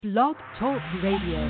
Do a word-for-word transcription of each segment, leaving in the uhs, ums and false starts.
Blog Talk Radio.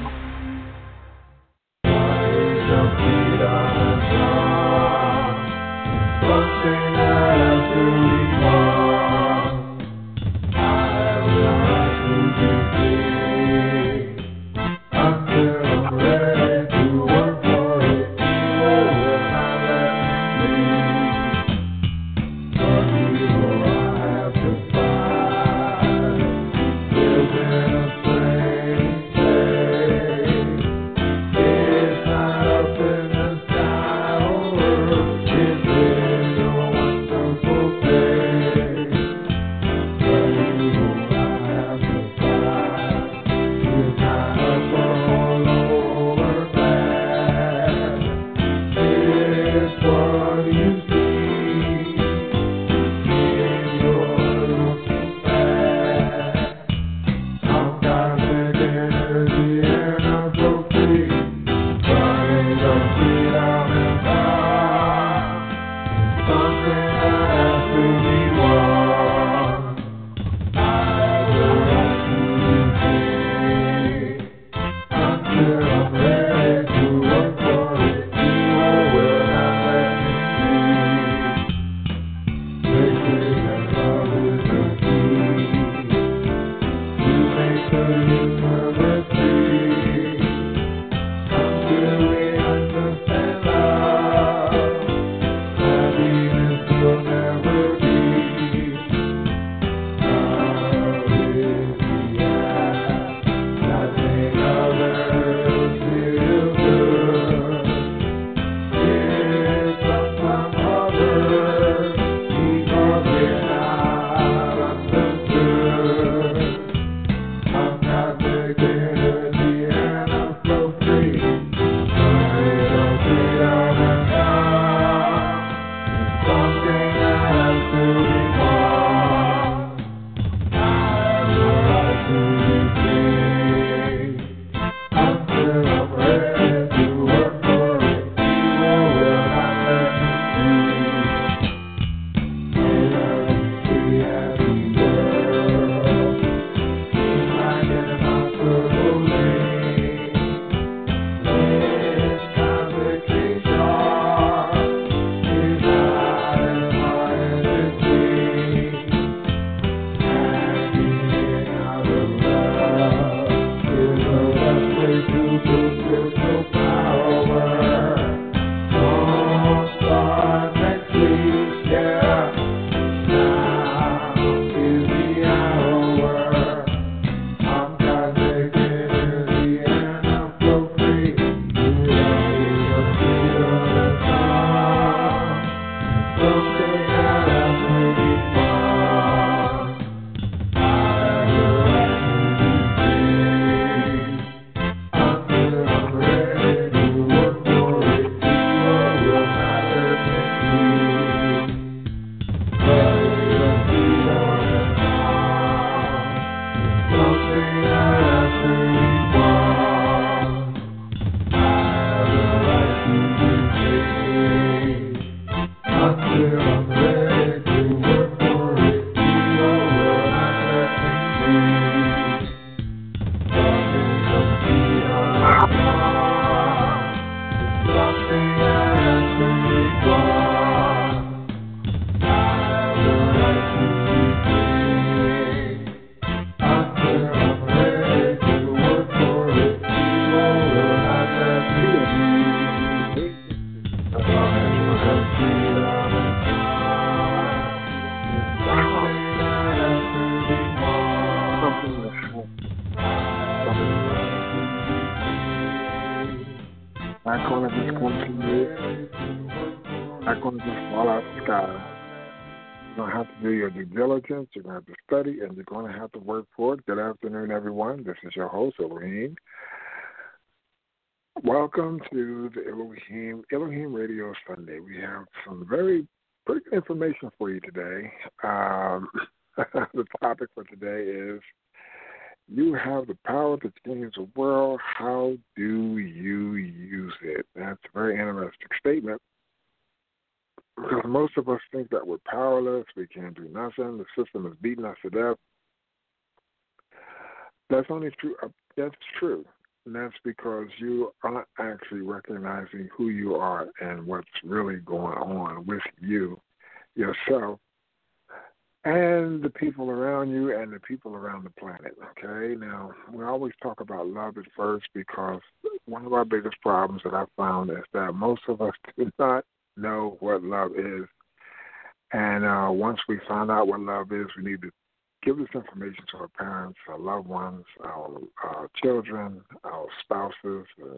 You're going to have to study, and you're going to have to work for it. Good afternoon, everyone. This is your host, Elohim. Welcome to the Elohim Elohim Radio Sunday. We have some very pretty good information for you today. Um, the topic for today is you have the power to change the world. How do you use it? That's a very interesting statement. Because most of us think that we're powerless, we can't do nothing, the system is beating us to death. That's only true up That's true. And that's because you aren't actually recognizing who you are and what's really going on with you, yourself, and the people around you and the people around the planet. Okay? Now, we always talk about love at first because one of our biggest problems that I found is that most of us do not know what love is. And uh, once we find out what love is, we need to give this information to our parents, our loved ones, our, our children, our spouses, uh,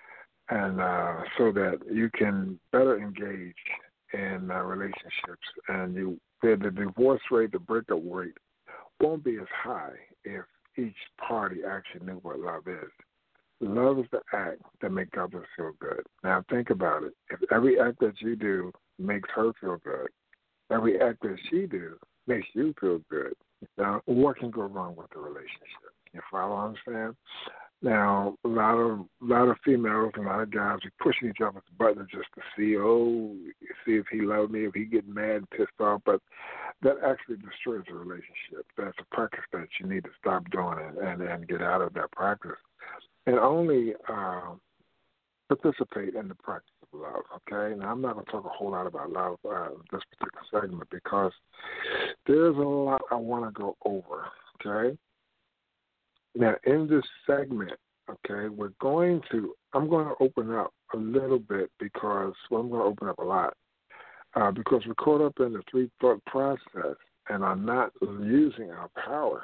and uh, so that you can better engage in uh, relationships. And you, the, the divorce rate, the breakup rate, won't be as high if each party actually knew what love is. Love is the act that makes others feel good. Now think about it. If every act that you do makes her feel good, every act that she do makes you feel good, now what can go wrong with the relationship? You follow what I'm saying? Now, a lot of a lot of females and a lot of guys are pushing each other's buttons just to see, oh, see if he loves me, if he get mad and pissed off. But that actually destroys the relationship. That's a practice that you need to stop doing and, and, and get out of that practice. And only uh, participate in the practice of love, okay? Now, I'm not going to talk a whole lot about love uh, this particular segment because there's a lot I want to go over, okay? Now, in this segment, okay, we're going to, I'm going to open up a little bit because, well, I'm going to open up a lot uh, because we're caught up in the three-thought process and are not using our power.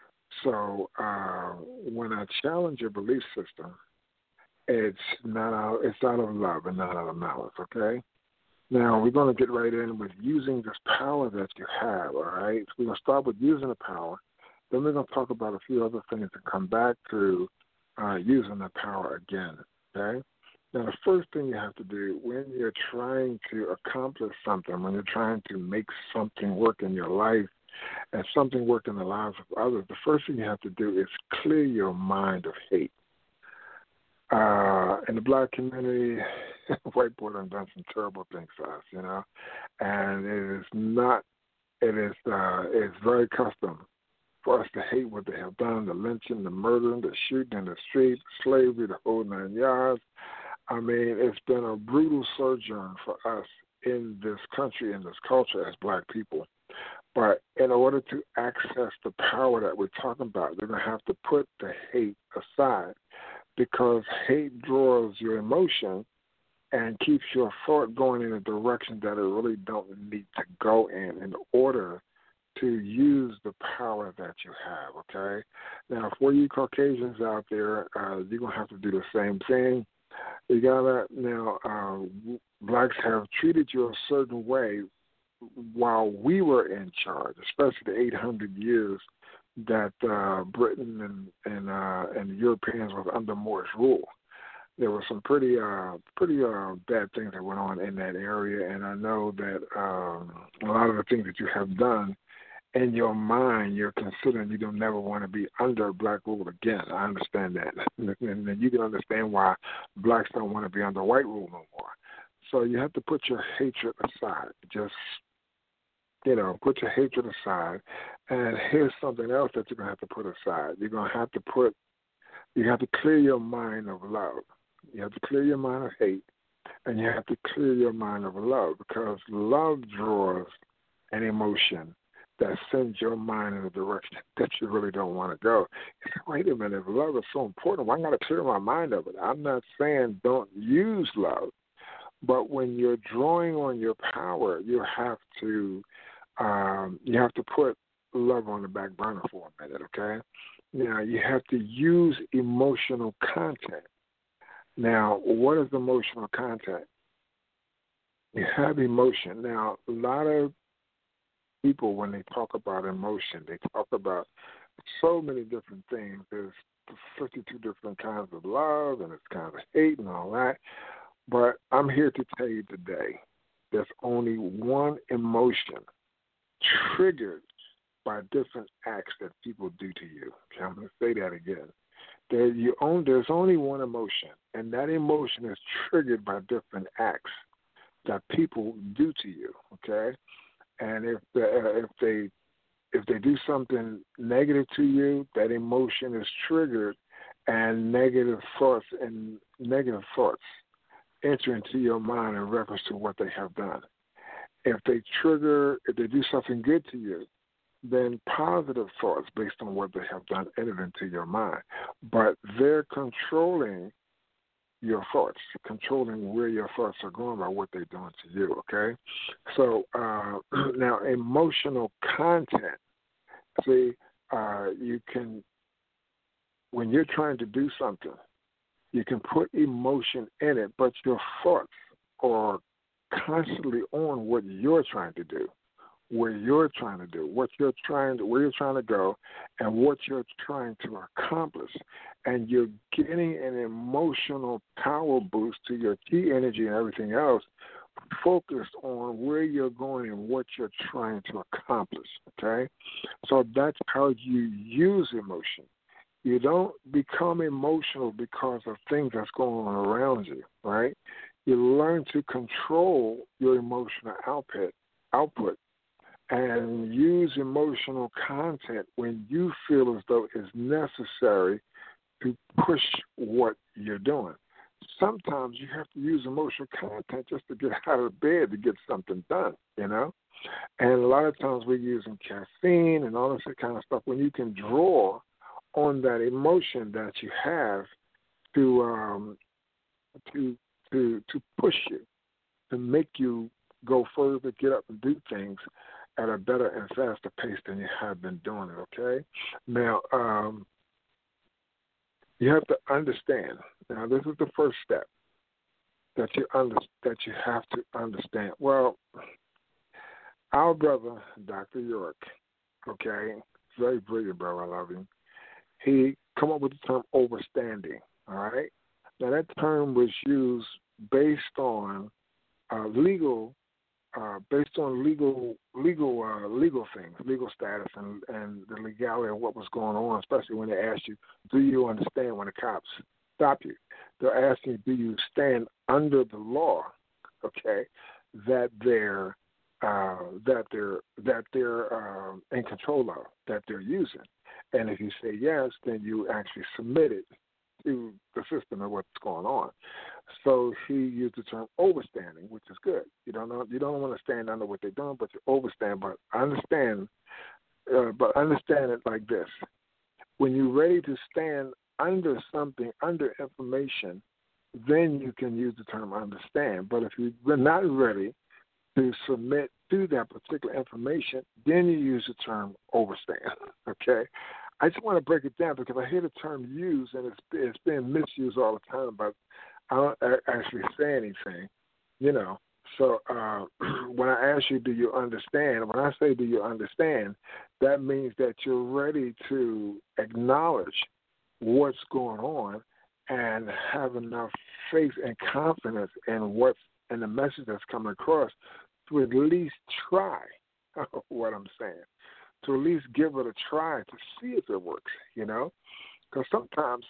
So uh, when I challenge your belief system, it's not out, it's out of love and not out of malice, okay? Now, we're going to get right in with using this power that you have, all right? So we're going to start with using the power. Then we're going to talk about a few other things and come back to uh, using the power again, okay? Now, the first thing you have to do when you're trying to accomplish something, when you're trying to make something work in your life and something work in the lives of others, the first thing you have to do is clear your mind of hate. Uh, in the black community, white boys have done some terrible things to us, you know, and it is not, it is, uh, it's very custom for us to hate what they have done, the lynching, the murdering, the shooting in the streets, slavery, the whole nine yards. I mean, it's been a brutal sojourn for us in this country, in this culture as black people. But in order to access the power that we're talking about, they're going to have to put the hate aside because hate draws your emotion and keeps your thought going in a direction that it really don't need to go in in order to use the power that you have, okay? Now, for you Caucasians out there, uh, you're going to have to do the same thing. You got to, now, uh, blacks have treated you a certain way while we were in charge, especially the eight hundred years that uh, Britain and and, uh, and the Europeans was under Moorish rule. There were some pretty uh, pretty uh, bad things that went on in that area, and I know that um, a lot of the things that you have done in your mind, you're considering you don't never want to be under black rule again. I understand that, and, and you can understand why blacks don't want to be under white rule no more. So you have to put your hatred aside. Just You know, put your hatred aside. And here's something else that you're going to have to put aside. You're going to have to put, you have to clear your mind of love. You have to clear your mind of hate. And you have to clear your mind of love because love draws an emotion that sends your mind in a direction that you really don't want to go. You say, wait a minute, if love is so important, why not clear my mind of it? I'm not saying don't use love. But when you're drawing on your power, you have to um, you have to put love on the back burner for a minute, okay? Now, you have to use emotional content. Now, what is emotional content? You have emotion. Now, a lot of people, when they talk about emotion, they talk about so many different things. There's fifty-two different kinds of love, and it's kinds of hate and all that. But I'm here to tell you today, there's only one emotion triggered by different acts that people do to you. Okay, I'm going to say that again. There, you own, there's only one emotion, and that emotion is triggered by different acts that people do to you. Okay, and if the, uh, if they if they do something negative to you, that emotion is triggered and negative thoughts and negative thoughts enter into your mind in reference to what they have done. If they trigger, if they do something good to you, then positive thoughts based on what they have done enter into your mind. But they're controlling your thoughts, controlling where your thoughts are going by what they're doing to you, okay? So uh, now emotional content, see, uh, you can, when you're trying to do something, you can put emotion in it, but your thoughts are constantly on what you're trying to do, where you're trying to do, what you're trying to, where you're trying to go, and what you're trying to accomplish. And you're getting an emotional power boost to your key energy and everything else focused on where you're going and what you're trying to accomplish, okay? So that's how you use emotion. You don't become emotional because of things that's going on around you, right? You learn to control your emotional output, output and use emotional content when you feel as though it's necessary to push what you're doing. Sometimes you have to use emotional content just to get out of bed to get something done, you know? And a lot of times we're using caffeine and all this kind of stuff when you can draw on that emotion that you have to um, to to to push you, to make you go further, get up and do things at a better and faster pace than you have been doing it, okay? Now, um, you have to understand. Now, this is the first step that you under, that you have to understand. Well, our brother, Doctor York, okay, very brilliant brother, I love him. He come up with the term overstanding, all right? Now, that term was used based on uh, legal Uh, based on legal, legal, uh, legal things, legal status, and, and the legality of what was going on. Especially when they asked you, "Do you understand?" When the cops stop you, they're asking you, "Do you stand under the law?" Okay, that they're uh, that they're that they're uh, in control of, that they're using. And if you say yes, then you actually submit it to the system of what's going on. So he used the term overstanding, which is good. You don't know, you don't want to stand under what they're doing, but you overstand. But understand, uh, but understand it like this: when you're ready to stand under something, under information, then you can use the term understand. But if you're not ready to submit to that particular information, then you use the term overstand. Okay. I just want to break it down because I hear the term used and it's it's being misused all the time, but I don't actually say anything, you know. So uh, when I ask you, do you understand? When I say, do you understand, that means that you're ready to acknowledge what's going on and have enough faith and confidence in what's in the message that's coming across to at least try what I'm saying, to at least give it a try to see if it works, you know? Because sometimes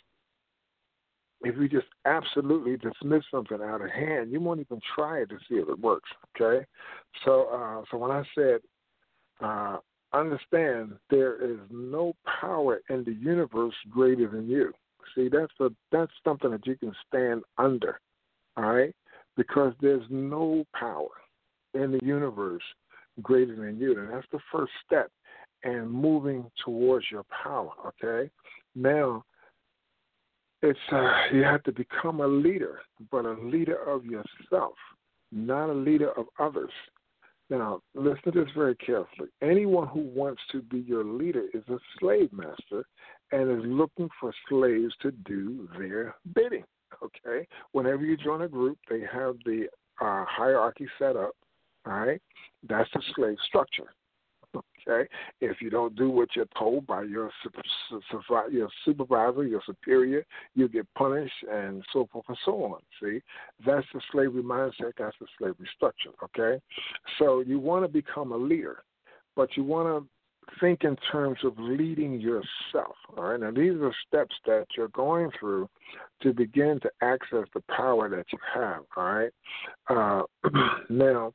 if you just absolutely dismiss something out of hand, you won't even try it to see if it works, okay? So uh, so when I said, uh, understand there is no power in the universe greater than you. See, that's a, that's something that you can stand under, all right? Because there's no power in the universe greater than you. And that's the first step in moving towards your power, okay? Now, it's uh, you have to become a leader, but a leader of yourself, not a leader of others. Now, listen to this very carefully. Anyone who wants to be your leader is a slave master and is looking for slaves to do their bidding, okay? Whenever you join a group, they have the uh, hierarchy set up, all right? That's the slave structure. Okay, if you don't do what you're told by your your supervisor, your superior, you get punished, and so forth and so on. See, that's the slavery mindset. That's the slavery structure. Okay, so you want to become a leader, but you want to think in terms of leading yourself. All right, now these are steps that you're going through to begin to access the power that you have. All right, uh, now.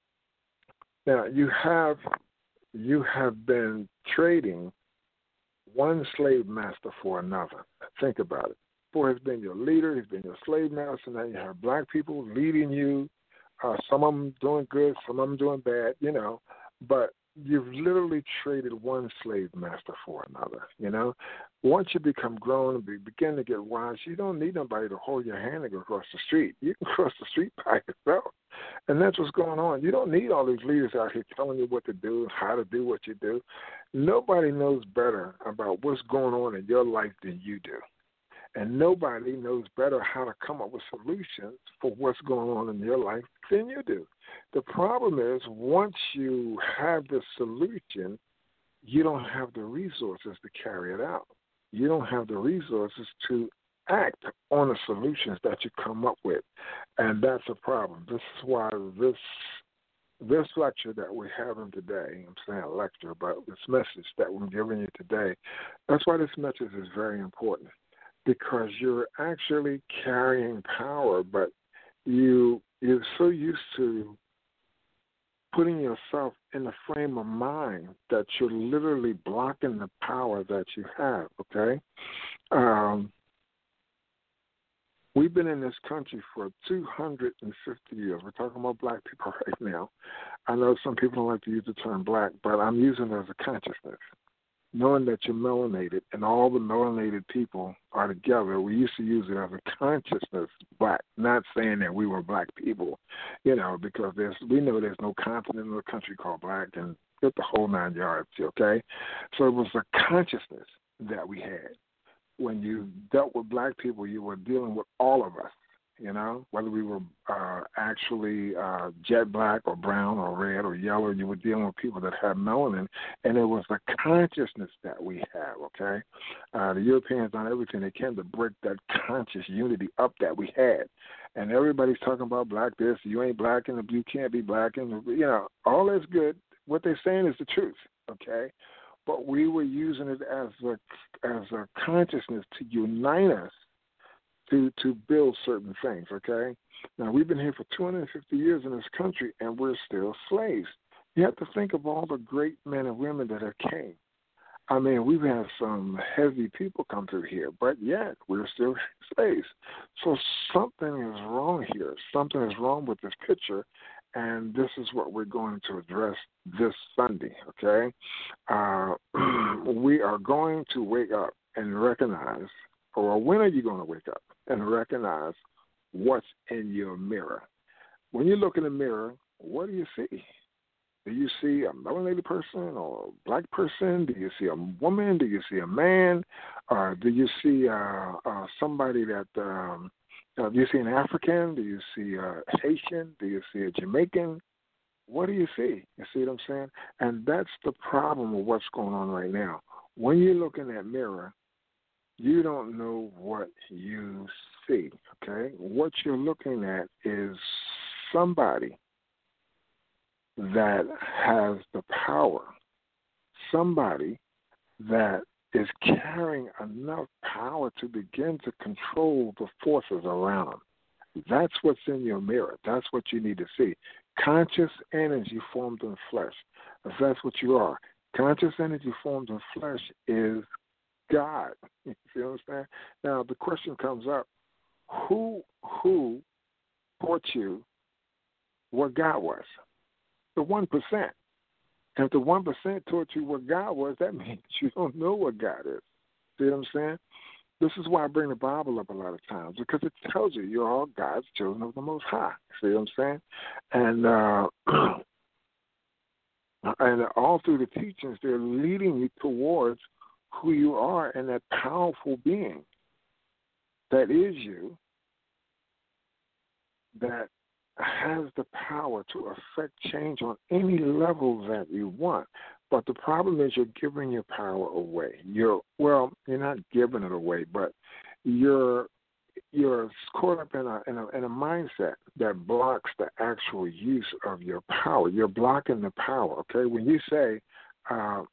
Now you have you have been trading one slave master for another. Think about it. Boy has been your leader, he's been your slave master. Now you have black people leading you. Uh, some of them doing good, some of them doing bad, you know. But you've literally traded one slave master for another, you know. Once you become grown and be, begin to get wise, you don't need nobody to hold your hand and go across the street. You can cross the street by yourself. And that's what's going on. You don't need all these leaders out here telling you what to do, how to do what you do. Nobody knows better about what's going on in your life than you do. And nobody knows better how to come up with solutions for what's going on in your life than you do. The problem is once you have the solution, you don't have the resources to carry it out. You don't have the resources to act on the solutions that you come up with. And that's a problem. This is why this this lecture that we're having today, I'm saying lecture, but this message that we're giving you today, that's why this message is very important. Because you're actually carrying power, but you, you're so used to putting yourself in the frame of mind that you're literally blocking the power that you have, okay? Um, we've been in this country for two hundred fifty years. We're talking about black people right now. I know some people don't like to use the term black, but I'm using it as a consciousness. Knowing that you're melanated and all the melanated people are together, we used to use it as a consciousness, black, not saying that we were black people, you know, because there's we know there's no continent in the country called black and get the whole nine yards, okay? So it was a consciousness that we had. When you dealt with black people, you were dealing with all of us, you know, whether we were uh, actually uh, jet black or brown or red or yellow, you were dealing with people that had melanin, and it was the consciousness that we have, okay? Uh, the Europeans done everything they can to break that conscious unity up that we had. And everybody's talking about black this, you ain't black, and you can't be black, and, you know, all that's good. What they're saying is the truth, okay? But we were using it as a, as a consciousness to unite us to to build certain things, okay? Now, we've been here for two hundred fifty years in this country, and we're still slaves. You have to think of all the great men and women that have came. I mean, we've had some heavy people come through here, but yet we're still slaves. So something is wrong here. Something is wrong with this picture, and this is what we're going to address this Sunday, okay? Uh, we are going to wake up and recognize, or when are you going to wake up and recognize what's in your mirror? When you look in the mirror, what do you see? Do you see a melanated person or a black person? Do you see a woman? Do you see a man? Or do you see uh, uh, somebody that, um, uh, do you see an African? Do you see a Haitian? Do you see a Jamaican? What do you see? You see what I'm saying? And that's the problem with what's going on right now. When you look in that mirror, you don't know what you see, okay? What you're looking at is somebody that has the power, somebody that is carrying enough power to begin to control the forces around them. That's what's in your mirror. That's what you need to see. Conscious energy formed in flesh. If that's what you are. Conscious energy formed in flesh is God. You see what I'm saying? Now, the question comes up, who who taught you what God was? The one percent. And if the one percent taught you what God was, that means you don't know what God is. See what I'm saying? This is why I bring the Bible up a lot of times, because it tells you you're all God's children of the Most High. See what I'm saying? And uh, and all through the teachings, they're leading you towards who you are and that powerful being that is you, that has the power to affect change on any level that you want. But the problem is you're giving your power away. You're well, you're not giving it away, but you're you're caught up in a in a in a mindset that blocks the actual use of your power. You're blocking the power. Okay, when you say uh,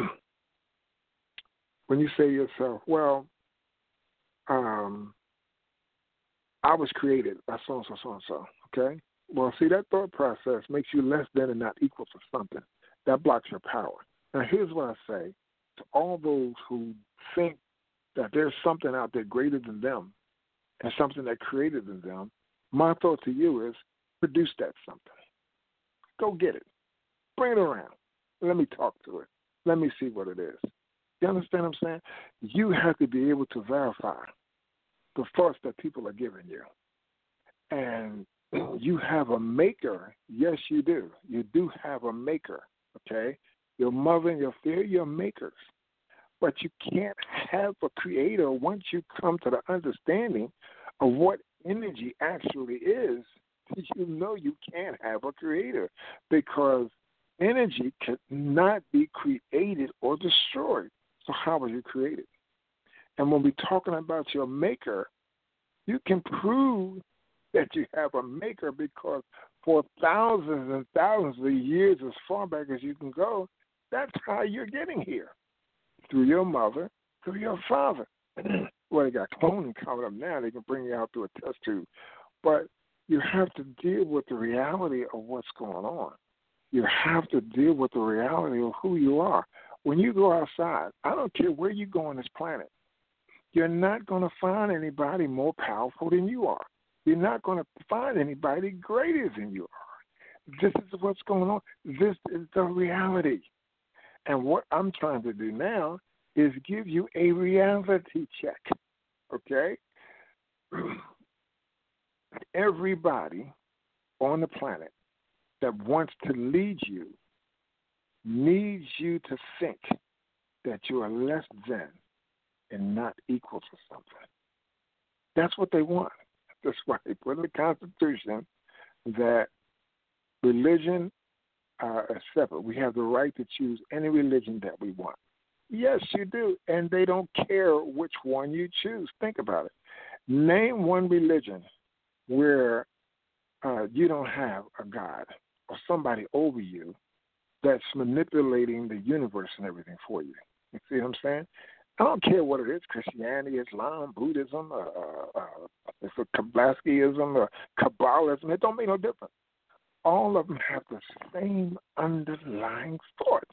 when you say to yourself, well, um, I was created by so and so so and so. Okay, well, see, that thought process makes you less than and not equal to something. That blocks your power. Now, here's what I say to all those who think that there's something out there greater than them and something that created than them, my thought to you is produce that something. Go get it. Bring it around. Let me talk to it. Let me see what it is. You understand what I'm saying? You have to be able to verify the thoughts that people are giving you. And you have a maker. Yes, you do. You do have a maker, okay? Your mother and your father, your makers. But you can't have a creator once you come to the understanding of what energy actually is. You know you can't have a creator because energy cannot be created or destroyed. So how was it created? And when we're talking about your maker, you can prove that you have a maker because for thousands and thousands of years, as far back as you can go, that's how you're getting here. Through your mother, through your father. Well, they got cloning coming up now. They can bring you out through a test tube. But you have to deal with the reality of what's going on. You have to deal with the reality of who you are. When you go outside, I don't care where you go on this planet, you're not going to find anybody more powerful than you are. You're not going to find anybody greater than you are. This is what's going on. This is the reality. And what I'm trying to do now is give you a reality check, okay? Everybody on the planet that wants to lead you needs you to think that you are less than and not equal to something. That's what they want. That's why they put in the Constitution that religion uh, is separate. We have the right to choose any religion that we want. Yes, you do, and they don't care which one you choose. Think about it. Name one religion where uh, you don't have a God or somebody over you that's manipulating the universe and everything for you. You see what I'm saying? I don't care what it is, Christianity, Islam, Buddhism, uh, uh, uh, it's a Kabbalasism or Kabbalism. It don't make no difference. All of them have the same underlying thought.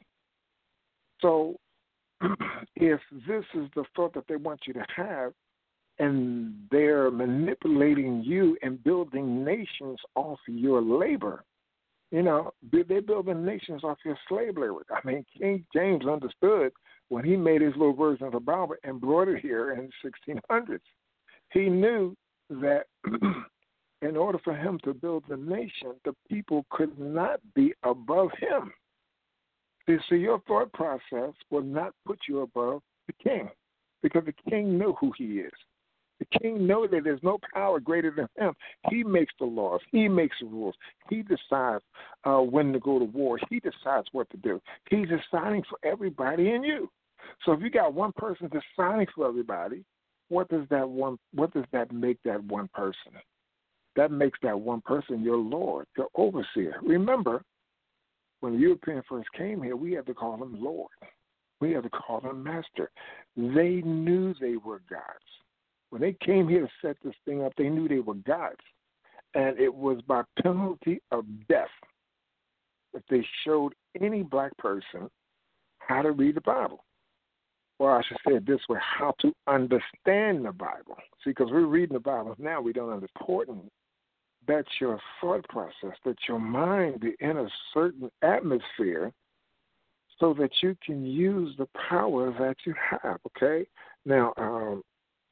So if this is the thought that they want you to have, and they're manipulating you and building nations off your labor, you know, they're building nations off your slave labor. I mean, King James understood when he made his little version of the Bible and brought it here in the sixteen hundreds. He knew that in order for him to build the nation, the people could not be above him. So your thought process will not put you above the king because the king knew who he is. The king knows that there's no power greater than him. He makes the laws. He makes the rules. He decides uh, when to go to war. He decides what to do. He's deciding for everybody and you. So if you got one person deciding for everybody, what does that one? What does that make that one person? That makes that one person your Lord, your overseer. Remember, when the Europeans first came here, we had to call them Lord. We had to call them Master. They knew they were gods. When they came here to set this thing up, they knew they were gods. And it was by penalty of death if they showed any black person how to read the Bible. Or I should say it this way, how to understand the Bible. See, because we're reading the Bible now, we don't understand. Important that your thought process, that your mind be in a certain atmosphere so that you can use the power that you have, okay? Now, um,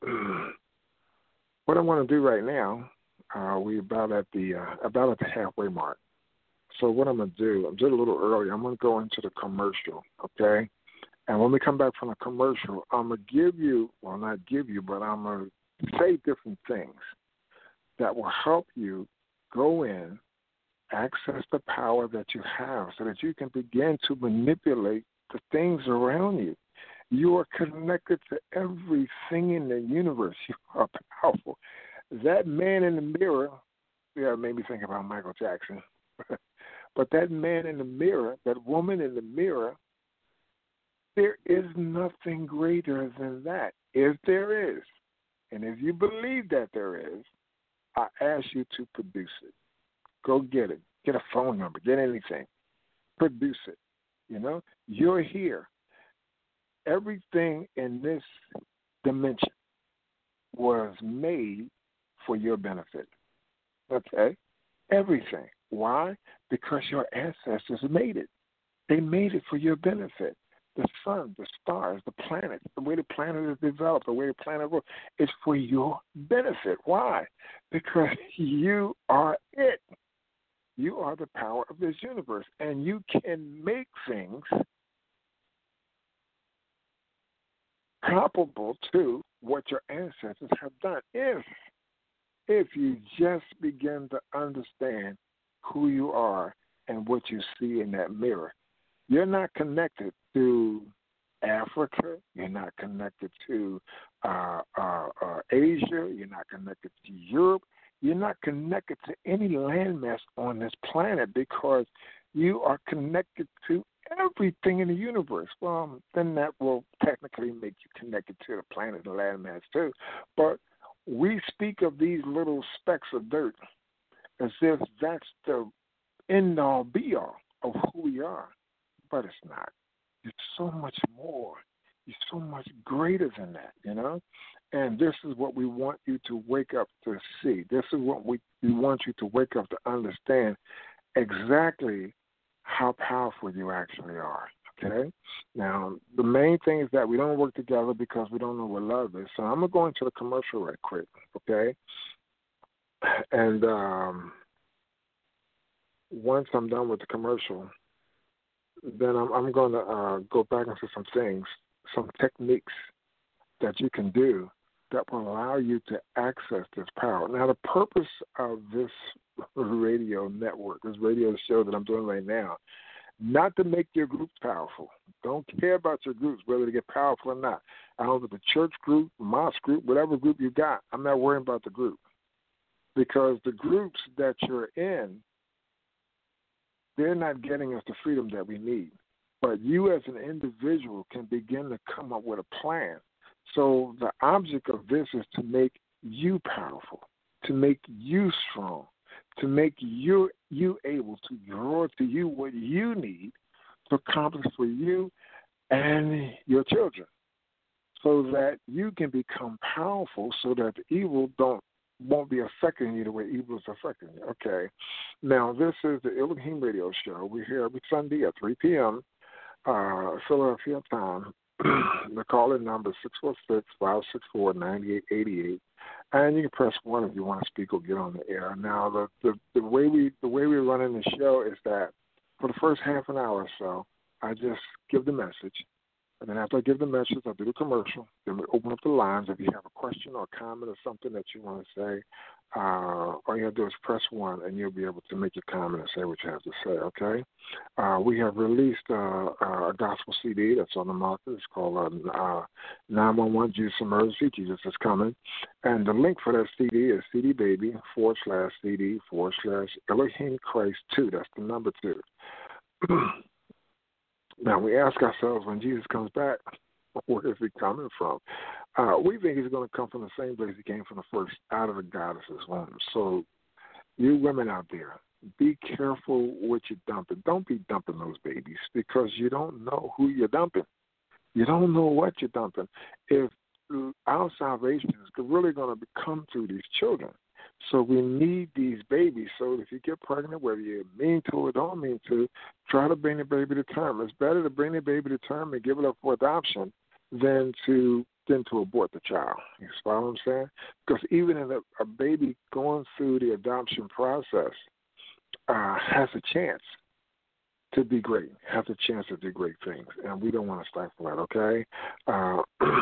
what I want to do right now, uh, we're about at the uh, about at the halfway mark. So what I'm going to do, I'm just a little early. I'm going to go into the commercial, okay? And when we come back from the commercial, I'm going to give you, well, not give you, but I'm going to say different things that will help you go in, access the power that you have so that you can begin to manipulate the things around you. You are connected to everything in the universe. You are powerful. That man in the mirror, yeah, it made me think about Michael Jackson. But that man in the mirror, that woman in the mirror, there is nothing greater than that. If there is, and if you believe that there is, I ask you to produce it. Go get it. Get a phone number. Get anything. Produce it. You know, you're here. everything in this dimension was made for your benefit. Okay? Everything. Why? Because your ancestors made it. They made it for your benefit. The sun, the stars, the planets, the way the planet is developed, the way the planet works, it's for your benefit. Why? Because you are it. You are the power of this universe, and you can make things comparable to what your ancestors have done if, if you just begin to understand who you are and what you see in that mirror. You're not connected to Africa. You're not connected to uh, uh, uh, Asia. You're not connected to Europe. You're not connected to any landmass on this planet because you are connected to everything in the universe. Well, then that will technically make you connected to the planet and landmass too. But we speak of these little specks of dirt as if that's the end-all, be-all of who we are. But it's not. It's so much more. It's so much greater than that, you know? And this is what we want you to wake up to see. This is what we, we want you to wake up to understand exactly how powerful you actually are, okay? Now, the main thing is that we don't work together because we don't know what love is. So I'm going to go into the commercial right quick, okay? And um, once I'm done with the commercial, then I'm, I'm going to uh, go back into some things, some techniques that you can do that will allow you to access this power. Now, the purpose of this radio network, this radio show that I'm doing right now, not to make your groups powerful. Don't care about your groups, whether they get powerful or not. I don't know, the church group, mosque group, whatever group you got, I'm not worrying about the group. Because the groups that you're in, they're not getting us the freedom that we need. But you as an individual can begin to come up with a plan. So the object of this is to make you powerful, to make you strong, to make you you able to draw to you what you need to accomplish for you and your children, so that you can become powerful, so that the evil don't won't be affecting you the way evil is affecting you. Okay. Now, this is the Elohim Radio Show. We're here every Sunday at three p.m. Uh, Philadelphia time. The call-in number is six four six, five six four, nine eight eight eight, and you can press one if you want to speak or get on the air. Now, the, the, the way we the way we're running the show is that for the first half an hour or so, I just give the message. And then after I give the message, I do the commercial. Then we open up the lines. If you have a question or a comment or something that you want to say, uh, all you have to do is press one, and you'll be able to make your comment and say what you have to say, okay? Uh, we have released uh, uh, a gospel C D that's on the market. It's called uh, uh, nine one one Jesus Emergency, Jesus is Coming. And the link for that C D is cdbaby forward slash CD forward slash Elohim Christ two. That's the number two. Now, we ask ourselves, when Jesus comes back, where is he coming from? Uh, we think he's going to come from the same place he came from the first, out of the goddess's womb. So you women out there, be careful what you're dumping. Don't be dumping those babies, because you don't know who you're dumping. You don't know what you're dumping. If our salvation is really going to come through these children. So we need these babies. So if you get pregnant, whether you mean to or don't mean to, try to bring the baby to term. It's better to bring the baby to term and give it up for adoption than to than to abort the child. You follow what I'm saying? Because even in a, a baby going through the adoption process uh, has a chance to be great, has a chance to do great things, and we don't want to stifle that, okay? Uh,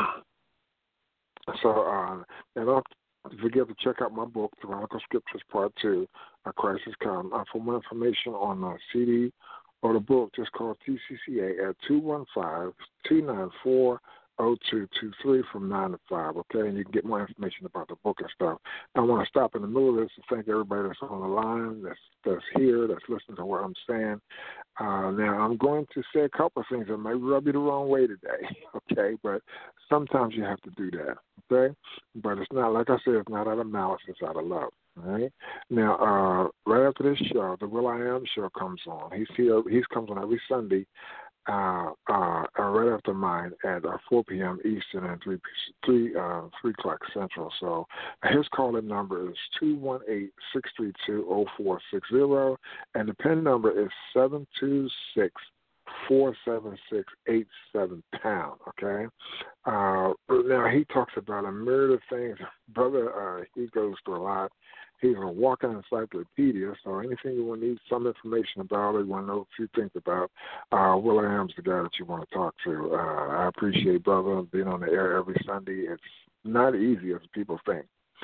so uh, now don't forget to check out my book, Tyrannical Scriptures Part two, A Christ Has Come. Uh, for more information on the C D or the book, just call T C C A at two one five, two nine four, zero two two three from nine to five, okay? And you can get more information about the book and stuff. I want to stop in the middle of this to thank everybody that's on the line, that's, that's here, that's listening to what I'm saying. Uh, now, I'm going to say a couple of things that may rub you the wrong way today, okay? But sometimes you have to do that, okay? But it's not, like I said, it's not out of malice, it's out of love, all right? Now, uh, right after this show, the Will I Am show comes on. He's here, he comes on every Sunday uh, uh, uh, right after mine at uh, four p.m. Eastern and three three uh, three o'clock Central. So uh, his call-in number is two one eight, six three two, zero four six zero, and the PIN number is seven two six four seven six eight seven pound. Okay. Uh, now he talks about a myriad of things, brother. Uh, he goes through a lot. He's a walking encyclopedia, so anything you want to need some information about or you want to know a few things about, uh, Will Ham's the guy that you want to talk to. Uh, I appreciate brother being on the air every Sunday. It's not easy as people think.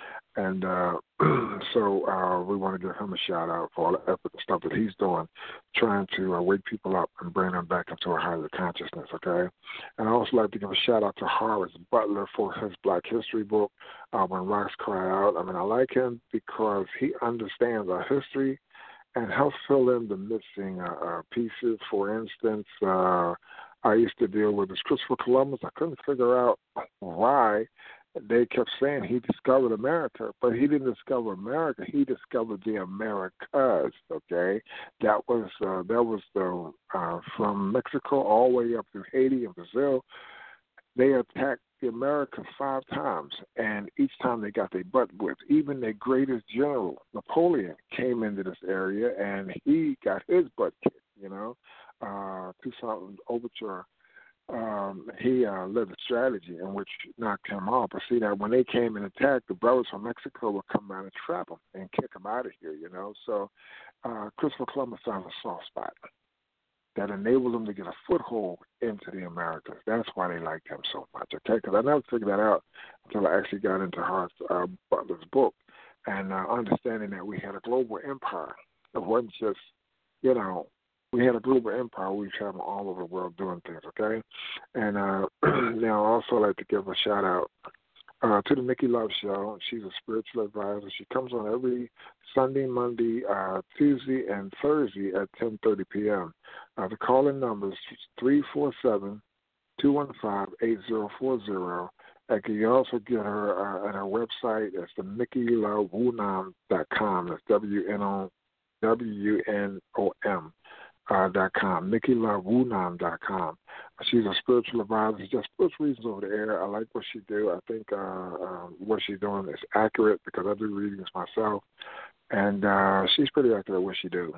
And uh, so uh, we want to give him a shout out for all the effort and stuff that he's doing, trying to uh, wake people up and bring them back into a higher consciousness, okay? And I also like to give a shout out to Horace Butler for his Black History book, uh, When Rocks Cry Out. I mean, I like him because he understands our history and helps fill in the missing uh, uh, pieces. For instance, uh, I used to deal with this Christopher Columbus. I couldn't figure out why they kept saying he discovered America, but he didn't discover America. He discovered the Americas. Okay, that was uh, that was the uh, from Mexico all the way up to Haiti and Brazil. They attacked the Americas five times, and each time they got their butt whipped. Even their greatest general, Napoleon, came into this area, and he got his butt kicked. You know, uh, Toussaint Overture. Um, he uh, led a strategy in which knocked him off. But see that when they came and attacked, the brothers from Mexico would come out and trap him and kick him out of here, you know. So uh, Christopher Columbus found a soft spot that enabled him to get a foothold into the Americas. That's why they liked him so much, okay? Because I never figured that out until I actually got into Horace uh, Butler's book and uh, understanding that we had a global empire. It wasn't just, you know, we had a global empire. We travel all over the world doing things, okay? And uh, now I also like to give a shout out uh, to the Nikki Love Show. She's a spiritual advisor. She comes on every Sunday, Monday, uh, Tuesday, and Thursday at ten thirty p.m. Uh, the call-in number is three four seven, two one five, eight zero four zero. And you can also get her uh, at her website. It's the Nikki Love Wunam dot com. That's W N O W N O M. Uh, dot com, Nikki Love Wunam dot com. She's a spiritual advisor. She just puts reasons over the air. I like what she do. I think uh, uh, what she's doing is accurate because I do readings myself, and uh, she's pretty accurate at what she do.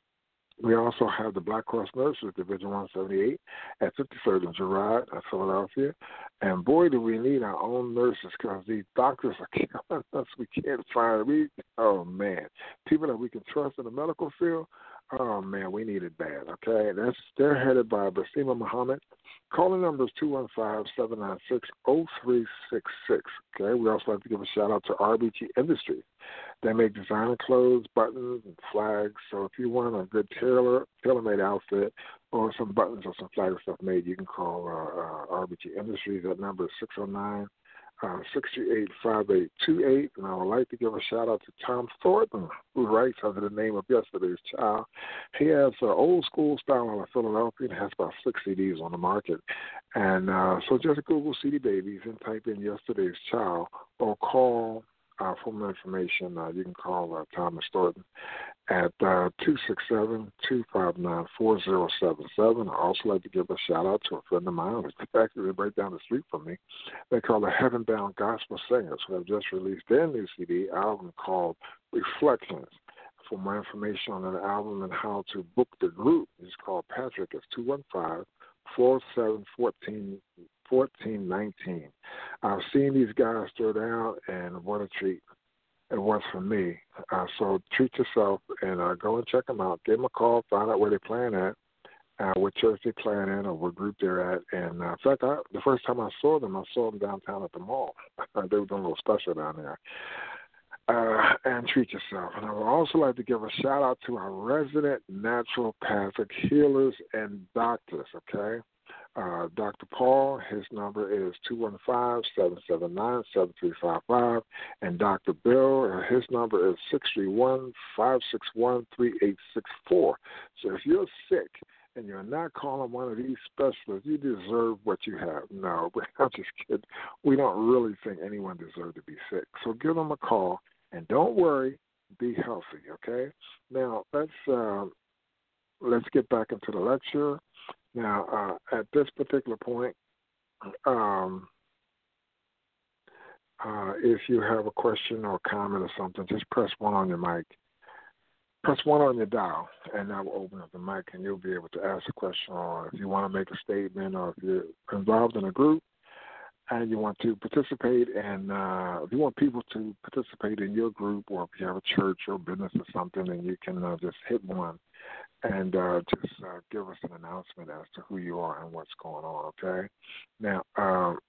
We also have the Black Cross Nurses, Division one seventy-eight at fifty-third and Girard in Philadelphia. And boy, do we need our own nurses because these doctors are killing us. We can't find we. Oh man, people that we can trust in the medical field. Oh man, we need it bad. Okay, that's they're headed by Basima Muhammad. Calling number is two one five, seven nine six, zero three six six. Okay, we also like to give a shout out to R B G Industries. They make designer clothes, buttons, and flags. So if you want a good tailor tailor-made outfit or some buttons or some flag stuff made, you can call uh, uh, R B G Industries. That number is six oh nine, six three eight, five eight two eight. And I would like to give a shout-out to Tom Thornton, who writes under the name of Yesterday's Child. He has an old-school style out of Philadelphia and has about six C Ds on the market. And uh, so just Google C D Babies and type in Yesterday's Child or call uh, for more information. Uh, you can call uh, Thomas Thornton at uh, two six seven, two five nine, four zero seven seven. I also like to give a shout-out to a friend of mine who's actually right down the street from me. They call the Heaven Bound Gospel Singers, who have just released their new C D album called Reflections. For more information on that album and how to book the group, it's called Patrick. It's two one five, four seven one four, one four one nine. I've seen these guys throw down, and what a treat it was for me. Uh, so treat yourself and uh, go and check them out. Give them a call, find out where they're playing at, uh, what church they're playing in, or what group they're at. And uh, in fact, I, the first time I saw them, I saw them downtown at the mall. They were doing a little special down there. Uh, and treat yourself. And I would also like to give a shout out to our resident naturopathic healers and doctors, okay? Uh, Doctor Paul, his number is two one five, seven seven nine, seven three five five. And Doctor Bill, uh, his number is six three one, five six one, three eight six four. So if you're sick and you're not calling one of these specialists, you deserve what you have. No, I'm just kidding. We don't really think anyone deserves to be sick. So give them a call. And don't worry, be healthy, okay? Now, let's uh, let's get back into the lecture. Now, uh, at this particular point, um, uh, if you have a question or comment or something, just press one on your mic. Press one on your dial, and that will open up the mic, and you'll be able to ask a question, or if you want to make a statement, or if you're involved in a group and you want to participate, and uh, if you want people to participate in your group, or if you have a church or business or something, then you can uh, just hit one and uh, just uh, give us an announcement as to who you are and what's going on, okay? Now, um,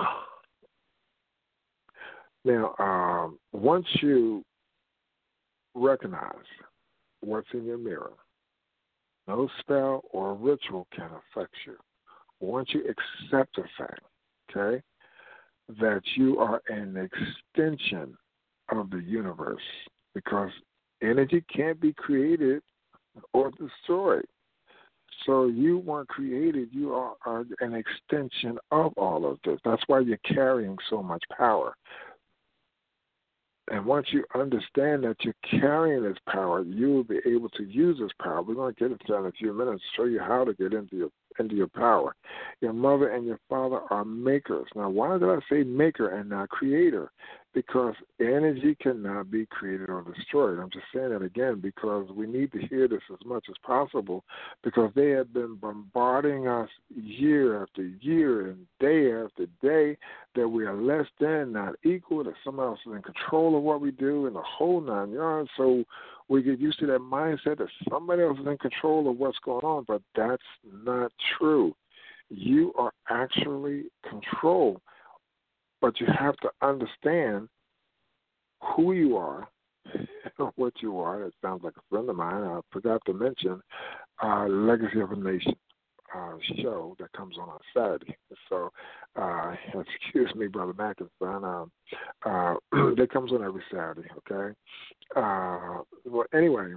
now um, once you recognize what's in your mirror, no spell or ritual can affect you. Once you accept the fact, okay, that you are an extension of the universe, because energy can't be created or destroyed. So you weren't created, you are, are an extension of all of this. That's why you're carrying so much power. And once you understand that you're carrying this power, you will be able to use this power. We're going to get into that in a few minutes, show you how to get into your into your power. Your mother and your father are makers. Now, why did I say maker and not creator? Because energy cannot be created or destroyed. I'm just saying that again because we need to hear this as much as possible, because they have been bombarding us year after year and day after day that we are less than, not equal, that someone else is in control of what we do, and the whole nine yards. So we get used to that mindset that somebody else is in control of what's going on, but that's not true. You are actually controlled, but you have to understand who you are, what you are. That sounds like a friend of mine. I forgot to mention uh, Legacy of a Nation uh, show that comes on on Saturday. So, uh, excuse me, Brother Mackinson. Um, uh, that comes on every Saturday, okay? Uh, well, anyway,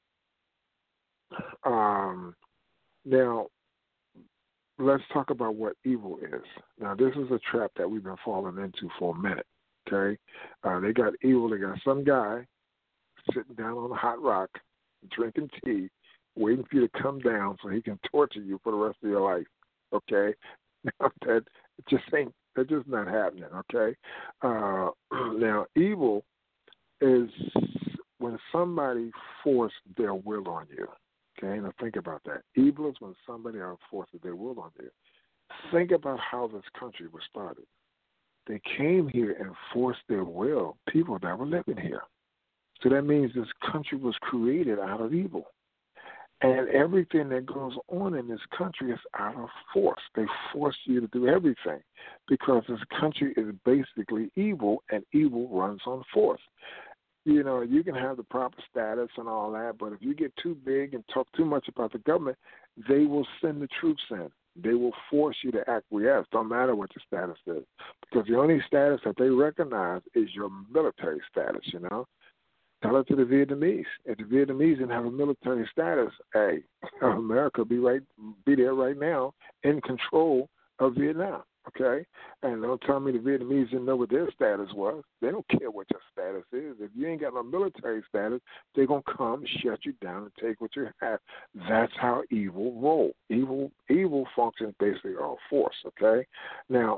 um, now let's talk about what evil is. Now, this is a trap that we've been falling into for a minute, okay? Uh, they got evil. They got some guy sitting down on a hot rock, drinking tea, waiting for you to come down so he can torture you for the rest of your life, okay? Now, that just ain't, that's just not happening, okay? Uh, now, evil is when somebody forced their will on you. Okay, now think about that. Evil is when somebody else forces their will on you. Think about how this country was started. They came here and forced their will, people that were living here. So that means this country was created out of evil. And everything that goes on in this country is out of force. They force you to do everything because this country is basically evil, and evil runs on force. You know, you can have the proper status and all that, but if you get too big and talk too much about the government, they will send the troops in. They will force you to acquiesce, don't matter what your status is, because the only status that they recognize is your military status, you know. Tell it to the Vietnamese. If the Vietnamese didn't have a military status, hey, America be right, be there right now in control of Vietnam. Okay? And don't tell me the Vietnamese didn't know what their status was. They don't care what your status is. If you ain't got no military status, they're going to come, shut you down, and take what you have. That's how evil roll. Evil evil functions basically off force, okay? Now,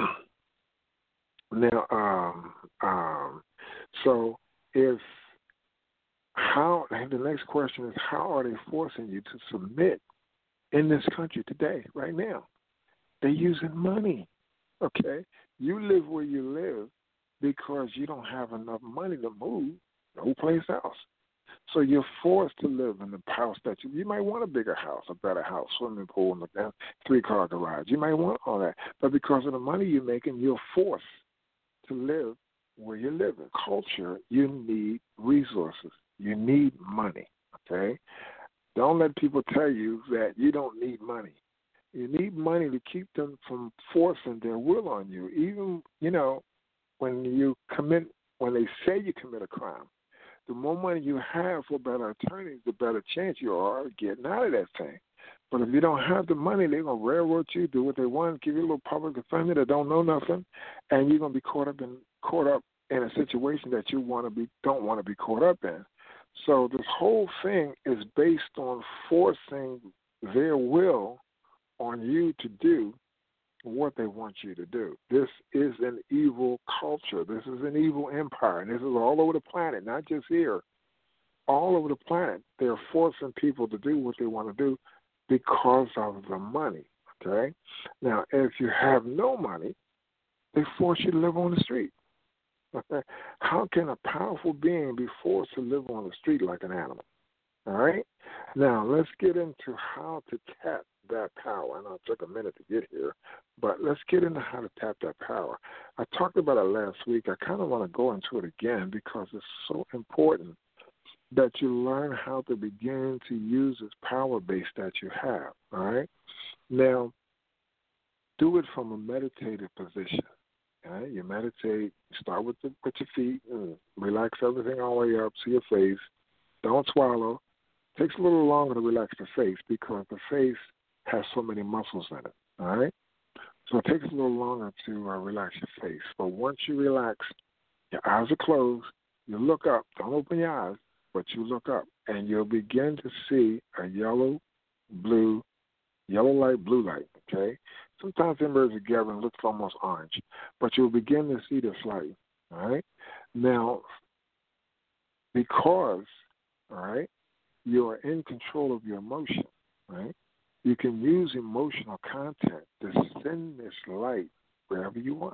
now, um, um, so if how, the next question is, how are they forcing you to submit in this country today, right now? They're using money, okay? You live where you live because you don't have enough money to move no place else. So you're forced to live in the house that you, you might want a bigger house, a better house, swimming pool, and three-car garage. You might want all that. But because of the money you're making, you're forced to live where you live. In culture, you need resources. You need money, okay? Don't let people tell you that you don't need money. You need money to keep them from forcing their will on you. Even, you know, when you commit, when they say you commit a crime, the more money you have for better attorneys, the better chance you are of getting out of that thing. But if you don't have the money, they're going to railroad you, do what they want, give you a little public defender that don't know nothing, and you're going to be caught up in caught up in a situation that you want to be don't want to be caught up in. So this whole thing is based on forcing their will on you to do what they want you to do. This is an evil culture. This is an evil empire. And this is all over the planet, not just here. All over the planet, they're forcing people to do what they want to do because of the money, okay? Now, if you have no money, they force you to live on the street. Okay? How can a powerful being be forced to live on the street like an animal? All right? Now, let's get into how to tap that power. I know it took a minute to get here, but let's get into how to tap that power. I talked about it last week. I kind of want to go into it again because it's so important that you learn how to begin to use this power base that you have, all right? Now, do it from a meditative position. All right? You meditate, start with, the, with your feet, and relax everything all the way up to your face. Don't swallow. It takes a little longer to relax the face because the face has so many muscles in it, all right? So it takes a little longer to uh, relax your face. But once you relax, your eyes are closed, you look up. Don't open your eyes, but you look up, and you'll begin to see a yellow, blue, yellow light, blue light, okay? Sometimes they merge together and looks almost orange, but you'll begin to see this light, all right? Now, because, all right, you are in control of your emotion, right? You can use emotional content to send this light wherever you want.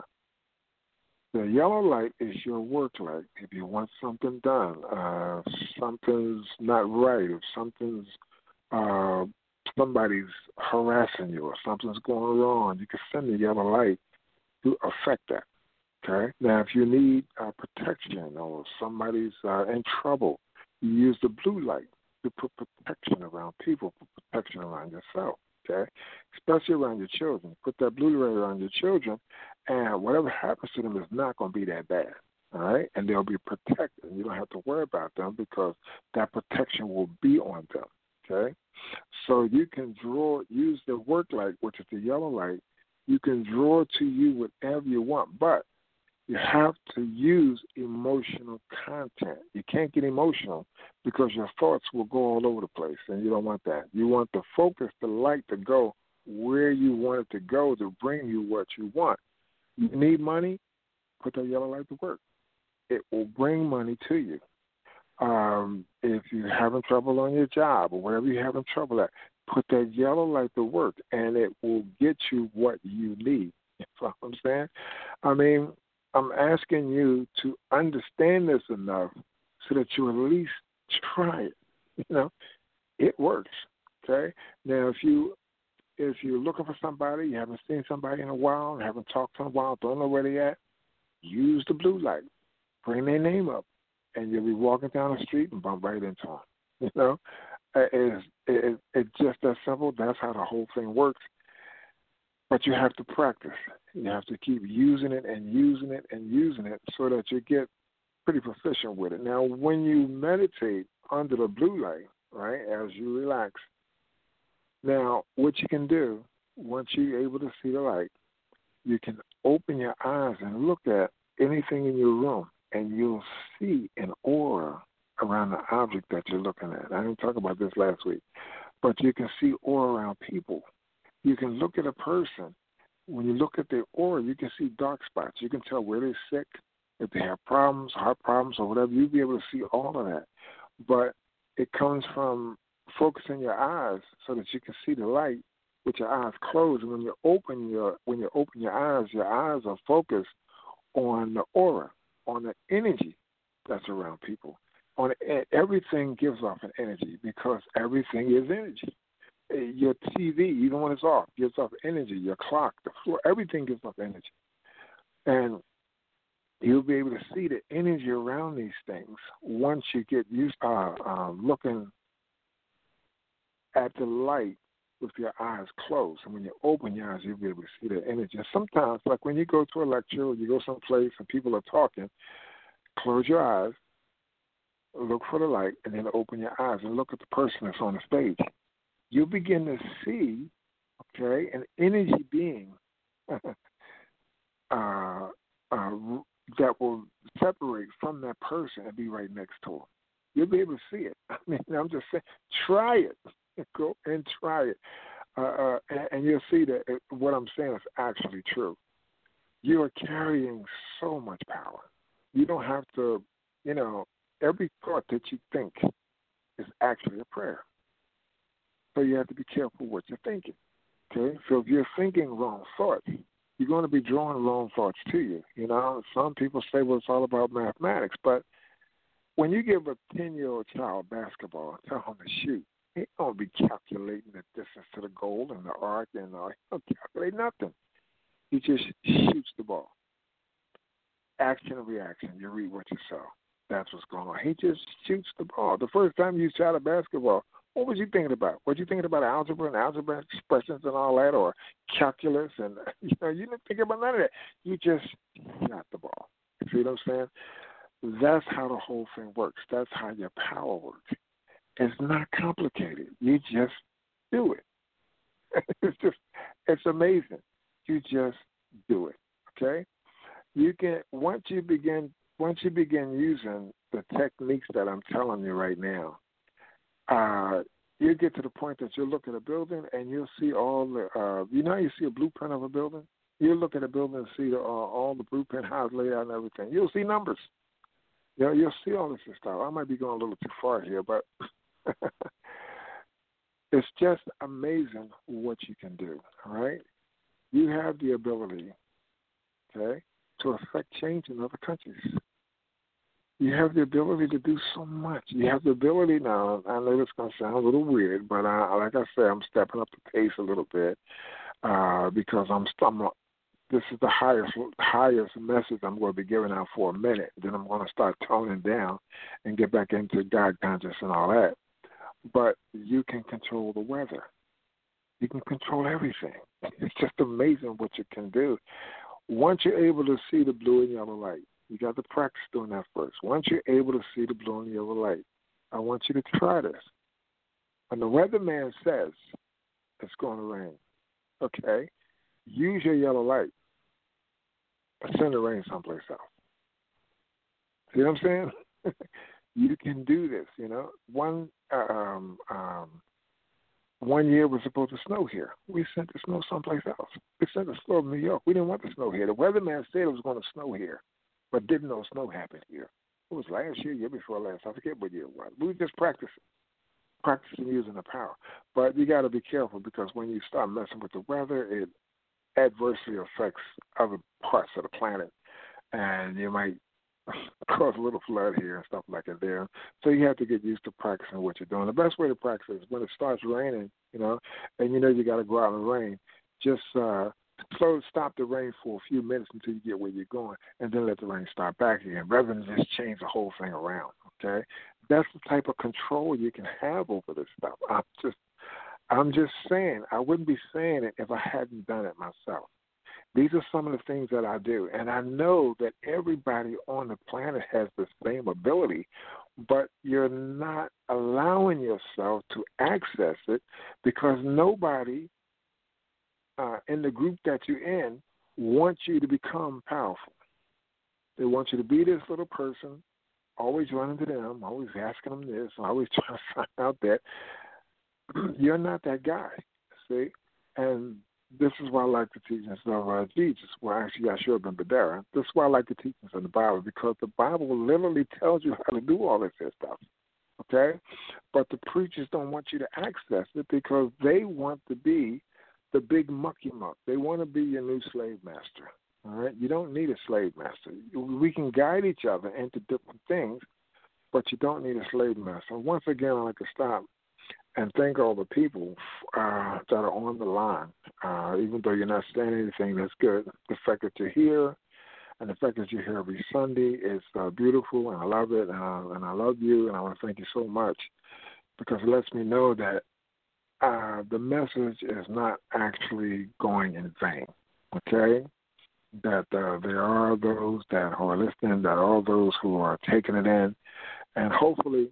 The yellow light is your work light. If you want something done, uh, something's not right, if something's uh, somebody's harassing you or something's going wrong, you can send the yellow light to affect that. Okay. Now, if you need uh, protection or somebody's uh, in trouble, you use the blue light to put protection around people, put protection around yourself. Okay, especially around your children. Put that blue light around your children, and whatever happens to them is not going to be that bad. All right, and they'll be protected. You don't have to worry about them because that protection will be on them. Okay, so you can draw, use the work light, which is the yellow light. You can draw to you whatever you want, but you have to use emotional content. You can't get emotional because your thoughts will go all over the place, and you don't want that. You want the focus, the light to go where you want it to go to bring you what you want. You need money? Put that yellow light to work. It will bring money to you. Um, if you're having trouble on your job or whatever you're having trouble at, put that yellow light to work, and it will get you what you need. You know what I'm saying? I mean, I'm asking you to understand this enough so that you at least try it. You know, it works. Okay. Now, if you if you're looking for somebody, you haven't seen somebody in a while, haven't talked to them in a while, don't know where they at, use the blue light, bring their name up, and you'll be walking down the street and bump right into them. You know, it's it, it's just that simple. That's how the whole thing works. But you have to practice. You have to keep using it and using it and using it so that you get pretty proficient with it. Now, when you meditate under the blue light, right, as you relax, now what you can do, once you're able to see the light, you can open your eyes and look at anything in your room, and you'll see an aura around the object that you're looking at. I didn't talk about this last week, but you can see aura around people. You can look at a person. When you look at their aura, you can see dark spots. You can tell where they're sick, if they have problems, heart problems, or whatever. You'll be able to see all of that. But it comes from focusing your eyes so that you can see the light with your eyes closed. And when you open your when you open your eyes, your eyes are focused on the aura, on the energy that's around people. On everything gives off an energy because everything is energy. Your T V, even when it's off, gives off energy. Your clock, the floor, everything gives off energy. And you'll be able to see the energy around these things once you get used to uh, um, looking at the light with your eyes closed. And when you open your eyes, you'll be able to see the energy. And sometimes, like when you go to a lecture or you go someplace and people are talking, close your eyes, look for the light, and then open your eyes and look at the person that's on the stage. You'll begin to see, okay, an energy being uh, uh, that will separate from that person and be right next to him. You'll be able to see it. I mean, I'm just saying, try it. Go and try it. Uh, uh, and, and you'll see that it, what I'm saying is actually true. You are carrying so much power. You don't have to, you know, every thought that you think is actually a prayer. So you have to be careful what you're thinking. Okay? So if you're thinking wrong thoughts, you're going to be drawing wrong thoughts to you. You know, some people say, well, it's all about mathematics. But when you give a ten-year-old child basketball and tell him to shoot, he don't be calculating the distance to the goal and the arc and all. He don't calculate nothing. He just shoots the ball. Action and reaction. You read what you saw. That's what's going on. He just shoots the ball. The first time you shot a basketball, what was you thinking about? Was you thinking about algebra and algebra expressions and all that, or calculus? And you know, you didn't think about none of that. You just shot the ball. You see what I'm saying? That's how the whole thing works. That's how your power works. It's not complicated. You just do it. It's just, it's amazing. You just do it. Okay? You can once you begin once you begin using the techniques that I'm telling you right now, uh, you get to the point that you'll look at a building and you'll see all the uh, you know how you see a blueprint of a building? You'll look at a building and see the, uh, all the blueprint, how it's laid out and everything. You'll see numbers. You know, you'll see all this stuff. I might be going a little too far here, but it's just amazing what you can do, all right? You have the ability, okay, to affect change in other countries. You have the ability to do so much. You have the ability now. I know this is going to sound a little weird, but I, like I said, I'm stepping up the pace a little bit uh, because I'm, I'm. This is the highest highest message I'm going to be giving out for a minute. Then I'm going to start toning down and get back into God conscious and all that. But you can control the weather. You can control everything. It's just amazing what you can do. Once you're able to see the blue and yellow light, you got to practice doing that first. Once you're able to see the blue and yellow light, I want you to try this. When the weatherman says it's going to rain, okay, use your yellow light, but send the rain someplace else. See what I'm saying? You can do this, you know. One um, um, one year was supposed to snow here. We sent the snow someplace else. We sent the snow to New York. We didn't want the snow here. The weatherman said it was going to snow here, but didn't know snow happened here. It was last year, year before last. I forget what year it was. We were just practicing, practicing using the power. But you got to be careful because when you start messing with the weather, it adversely affects other parts of the planet, and you might cause a little flood here and stuff like that there. So you have to get used to practicing what you're doing. The best way to practice is when it starts raining, you know, and you know you got to go out in the rain, just uh, slow, stop the rain for a few minutes until you get where you're going, and then let the rain start back again, rather than just change the whole thing around, okay? That's the type of control you can have over this stuff. I'm just, I'm just saying, I wouldn't be saying it if I hadn't done it myself. These are some of the things that I do, and I know that everybody on the planet has the same ability, but you're not allowing yourself to access it because nobody uh, in the group that you're in wants you to become powerful. They want you to be this little person, always running to them, always asking them this, always trying to find out that. You're not that guy, see? And this is why I like the teachings of uh, Jesus. Well, actually, I should have been Badera. This is why I like the teachings in the Bible, because the Bible literally tells you how to do all this here stuff, okay? But the preachers don't want you to access it because they want to be the big mucky muck. They want to be your new slave master, all right? You don't need a slave master. We can guide each other into different things, but you don't need a slave master. And once again, I'd like to stop and thank all the people uh, that are on the line. Uh, even though you're not saying anything, that's good. The fact that you're here and the fact that you're here every Sunday is uh, beautiful, and I love it, and I, and I love you, and I want to thank you so much because it lets me know that uh, the message is not actually going in vain, okay? That uh, there are those that are listening, that are those who are taking it in, and hopefully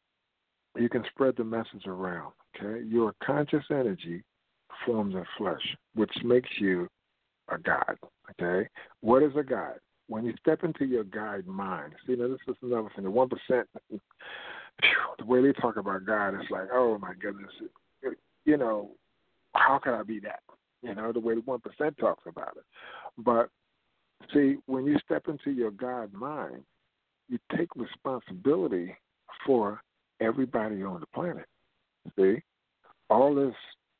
you can spread the message around, okay? Your conscious energy forms in flesh, which makes you a God, okay? What is a God? When you step into your God mind, see, now this is another thing. The one percent the way they talk about God, it's like, oh my goodness, it, you know, how can I be that? You know, the way the one percent talks about it. But see, when you step into your God mind, you take responsibility for everybody on the planet. See, all this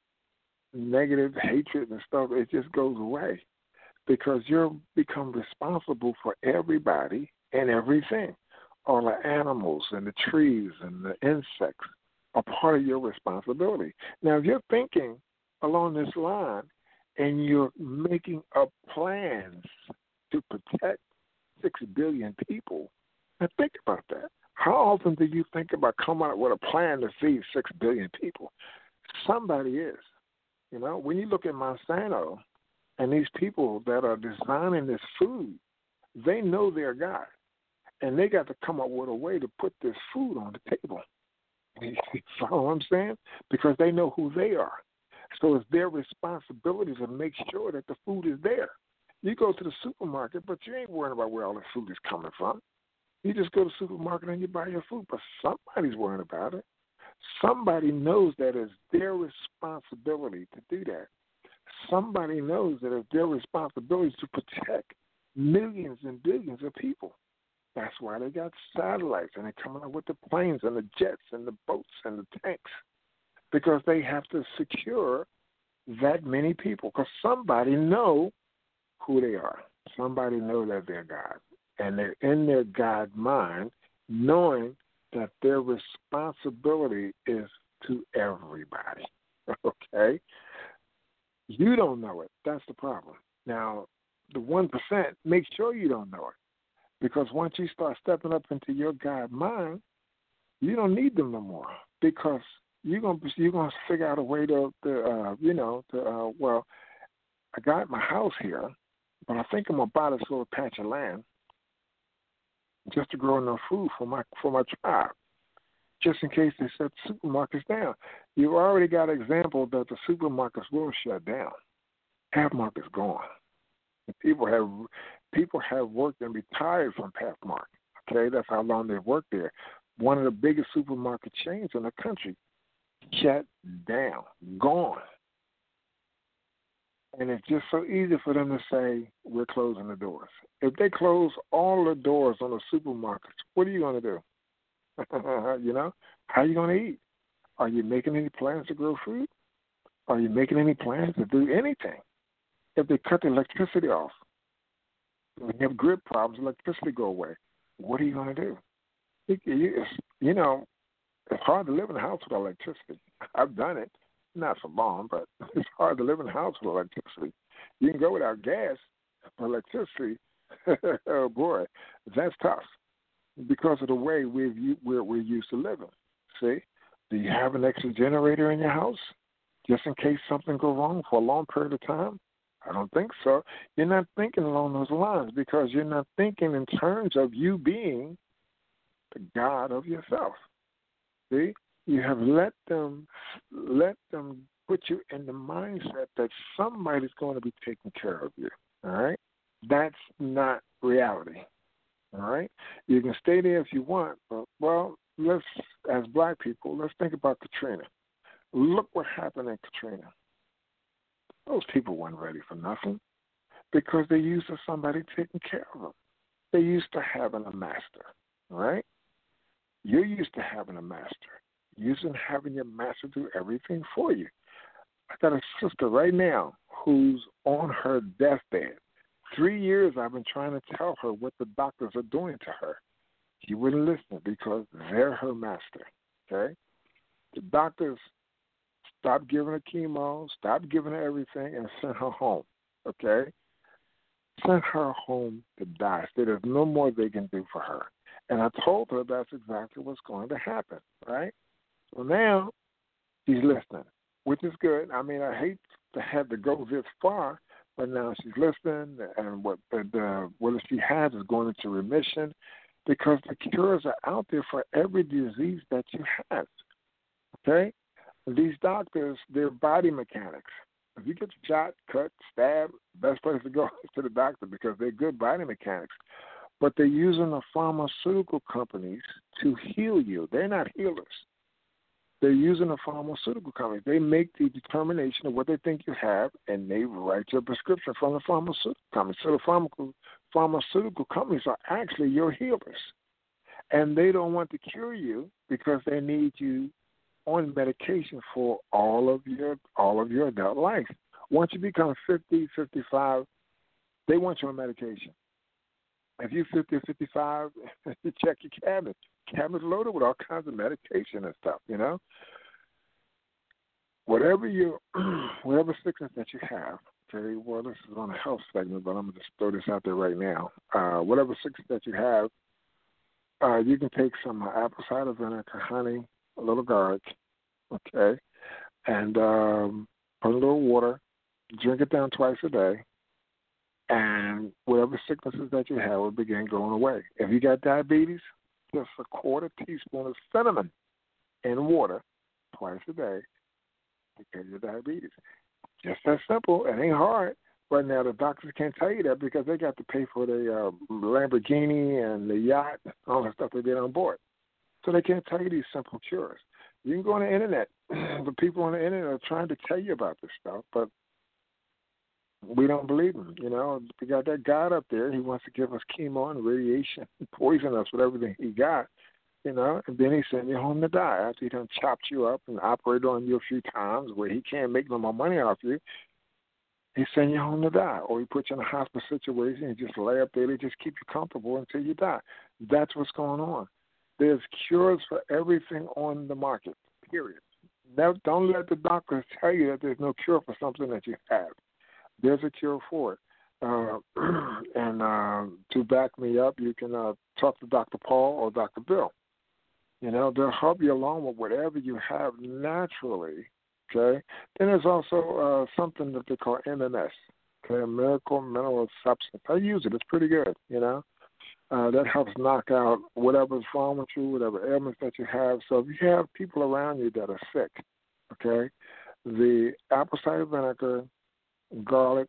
negative hatred and stuff, it just goes away because you become responsible for everybody and everything. All the animals and the trees and the insects are part of your responsibility. Now, if you're thinking along this line and you're making up plans to protect six billion people, now think about that. How often do you think about coming up with a plan to feed six billion people? Somebody is. You know, when you look at Monsanto and these people that are designing this food, they know their God. And they got to come up with a way to put this food on the table. You follow what I'm saying? Because they know who they are. So it's their responsibility to make sure that the food is there. You go to the supermarket, but you ain't worrying about where all the food is coming from. You just go to the supermarket and you buy your food, but somebody's worrying about it. Somebody knows that it's their responsibility to do that. Somebody knows that it's their responsibility to protect millions and billions of people. That's why they got satellites and they're coming up with the planes and the jets and the boats and the tanks, because they have to secure that many people, because somebody know who they are. Somebody know that they're God, and they're in their God mind, knowing that their responsibility is to everybody. Okay? You don't know it. That's the problem. Now, the one percent, make sure you don't know it. Because once you start stepping up into your God mind, you don't need them no more. Because you're gonna you're gonna figure out a way to, to uh, you know, to uh, well, I got my house here, but I think I'm gonna buy this little patch of land just to grow enough food for my for my tribe, just in case they shut the supermarkets down. You've already got an example that the supermarkets will shut down. Pathmark is gone. People have people have worked and retired from Pathmark. Okay, that's how long they've worked there. One of the biggest supermarket chains in the country shut down, gone. And it's just so easy for them to say, we're closing the doors. If they close all the doors on the supermarkets, what are you going to do? You know, how are you going to eat? Are you making any plans to grow food? Are you making any plans to do anything? If they cut the electricity off, when you have grid problems, electricity go away, what are you going to do? It, it, you know, it's hard to live in a house without electricity. I've done it. Not for long, but it's hard to live in a house with electricity. You can go without gas, but electricity, oh boy, that's tough because of the way we've, we're, we're used to living. See, do you have an extra generator in your house just in case something goes wrong for a long period of time? I don't think so. You're not thinking along those lines because you're not thinking in terms of you being the God of yourself. See? You have let them let them put you in the mindset that somebody's going to be taking care of you. All right? That's not reality. All right? You can stay there if you want, but, well, let's, as black people, let's think about Katrina. Look what happened in Katrina. Those people weren't ready for nothing because they're used to somebody taking care of them. They're used to having a master. All right? You're used to having a master. Using having your master do everything for you. I got a sister right now who's on her deathbed. Three years I've been trying to tell her what the doctors are doing to her. She wouldn't listen because they're her master. Okay? The doctors stopped giving her chemo, stopped giving her everything, and sent her home. Okay? Sent her home to die. So there's no more they can do for her. And I told her that's exactly what's going to happen, right? So now she's listening, which is good. I mean, I hate to have to go this far, but now she's listening, and what the what she has is going into remission because the cures are out there for every disease that you have. Okay? These doctors, they're body mechanics. If you get shot, cut, stabbed, best place to go is to the doctor because they're good body mechanics. but they're using the pharmaceutical companies to heal you. They're not healers. They're using the pharmaceutical companies. They make the determination of what they think you have, and they write your prescription from the pharmaceutical companies. So the pharmaceutical, pharmaceutical companies are actually your healers. And they don't want to cure you because they need you on medication for all of your all of your adult life. Once you become fifty, fifty-five, they want you on medication. If you're fifty or fifty-five, you check your cabinet. Cabinet's loaded with all kinds of medication and stuff, you know. Whatever you, whatever sickness that you have, okay, well, this is on a health segment, but I'm going to just throw this out there right now. Uh, whatever sickness that you have, uh, you can take some uh, apple cider vinegar, honey, a little garlic, okay, and um, put a little water, drink it down twice a day, and whatever sicknesses that you have will begin going away. If you got diabetes, just a quarter teaspoon of cinnamon in water twice a day to get your diabetes. Just that simple. It ain't hard. But now the doctors can't tell you that because they got to pay for the uh, Lamborghini and the yacht, all the stuff they did on board. So they can't tell you these simple cures. You can go on the internet. The people on the internet are trying to tell you about this stuff, but we don't believe him. You know, we got that God up there. He wants to give us chemo and radiation, poison us with everything he got, you know, and then he send you home to die after he done chopped you up and operated on you a few times where he can't make no more money off you. He send you home to die, or he put you in a hospital situation and just lay up there. They just keep you comfortable until you die. That's what's going on. There's cures for everything on the market, period. Now, don't let the doctors tell you that there's no cure for something that you have. There's a cure for it. Uh, and uh, to back me up, you can uh, talk to Doctor Paul or Doctor Bill. You know, they'll help you along with whatever you have naturally, okay? Then there's also uh, something that they call M M S, okay, Miracle Mineral Substance. I use it. It's pretty good, you know. Uh, that helps knock out whatever's wrong with you, whatever ailments that you have. So if you have people around you that are sick, okay, the apple cider vinegar, garlic,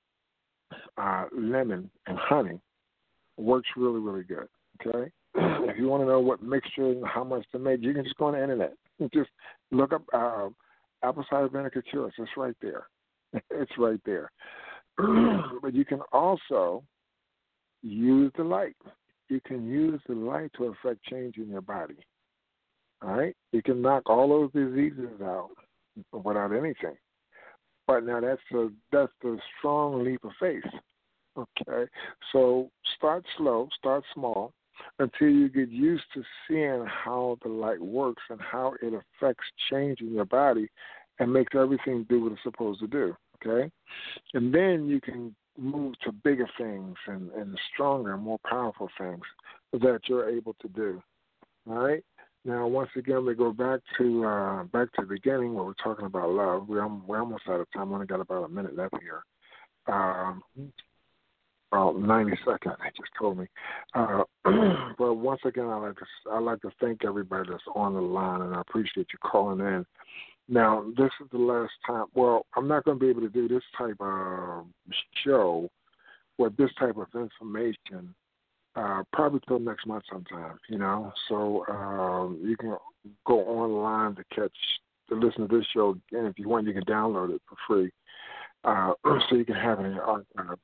uh, lemon, and honey works really, really good, okay? If you want to know what mixture and how much to make, you can just go on the internet. Just look up uh, apple cider vinegar cures. It's right there. It's right there. But you can also use the light. You can use the light to affect change in your body, all right? You can knock all those diseases out without anything. But now that's a that's the strong leap of faith. Okay, so start slow, start small, until you get used to seeing how the light works and how it affects change in your body, and makes everything do what it's supposed to do. Okay, and then you can move to bigger things and, and stronger, more powerful things that you're able to do. All right. Now, once again, we go back to uh, back to the beginning where we're talking about love. We're, we're almost out of time. We only got about a minute left here. Um, about ninety seconds, they just told me. Uh, but once again, I like to I like to thank everybody that's on the line, and I appreciate you calling in. Now, this is the last time. Well, I'm not going to be able to do this type of show with this type of information. Uh, probably till next month sometime, you know. So um, you can go online to catch, to listen to this show, and if you want, you can download it for free, uh, so you can have it in your archive.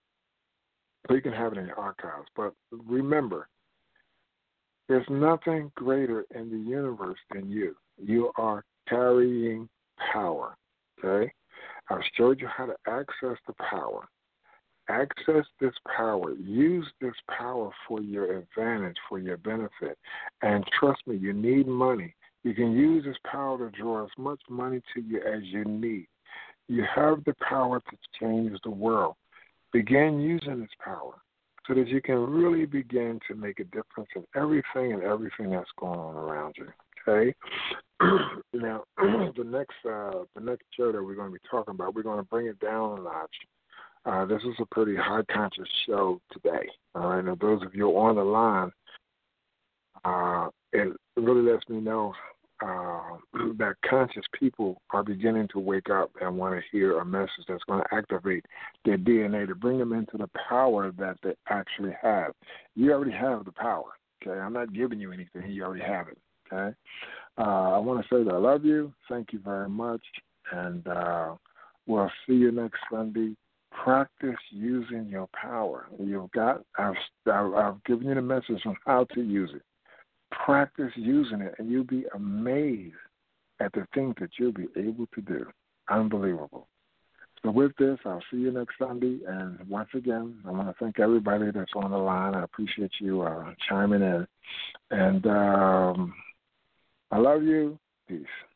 So you can have it in your archives. But remember, there's nothing greater in the universe than you. You are carrying power. Okay, I've showed you how to access the power. Access this power. Use this power for your advantage, for your benefit. And trust me, you need money. You can use this power to draw as much money to you as you need. You have the power to change the world. Begin using this power so that you can really begin to make a difference in everything and everything that's going on around you. Okay? Now, the next uh, the next show that we're going to be talking about, we're going to bring it down a notch. Uh, this is a pretty high-conscious show today. All right, now those of you on the line, uh, it really lets me know uh, that conscious people are beginning to wake up and want to hear a message that's going to activate their D N A to bring them into the power that they actually have. You already have the power, okay? I'm not giving you anything. You already have it, okay? Uh, I want to say that I love you. Thank you very much, and uh, we'll see you next Sunday. Practice using your power. You've got. I've, I've, I've given you the message on how to use it. Practice using it, and you'll be amazed at the things that you'll be able to do. Unbelievable. So with this, I'll see you next Sunday. And once again, I want to thank everybody that's on the line. I appreciate you uh, chiming in. And um, I love you. Peace.